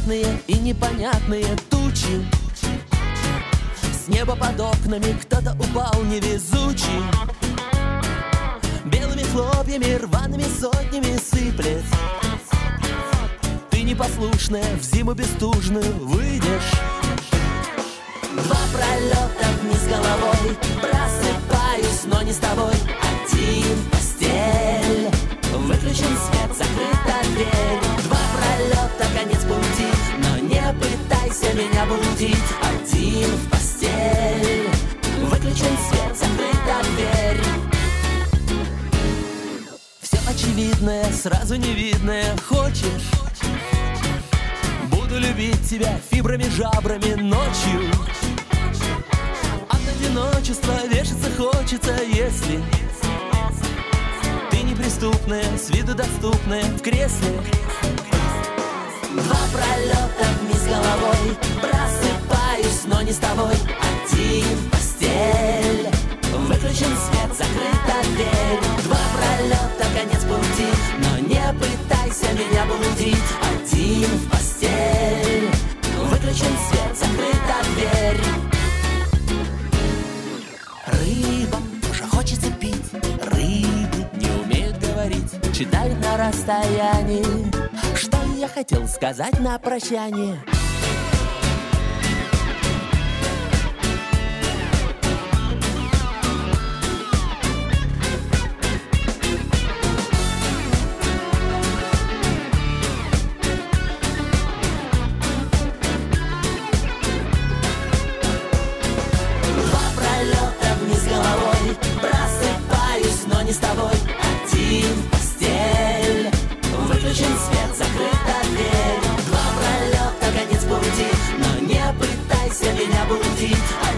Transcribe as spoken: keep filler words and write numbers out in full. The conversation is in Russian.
Приятные и непонятные тучи. С неба под окнами кто-то упал невезучий. Белыми хлопьями, рваными сотнями сыплет. Ты непослушная, в зиму бестужную выйдешь. Два пролета вниз головой, просыпаюсь, но не с тобой. Один в постель, выключен свет, закрыта дверь. Два пролета, конец пути, но не пытайся меня будить. Один в постель, выключен свет, закрыта дверь. Все очевидное, сразу невидное. Хочешь? Буду любить тебя фибрами, жабрами ночью. От одиночества вешаться хочется, если ты неприступная, с виду доступная в кресле. Два пролета вниз головой, просыпаюсь, но не с тобой. Один в постель, выключен свет, закрыта дверь. Два пролета, конец пути, но не пытайся меня будить. Один в постель, выключен свет, закрыта дверь. Рыба уже хочется пить, рыбы не умеют говорить, читают на расстоянии. Что я хотел сказать на прощание? Просыпаюсь, но не с тобой. Один в постель, выключен свет, закрыта дверь. Два пролета, конец пути, но не пытайся меня будить.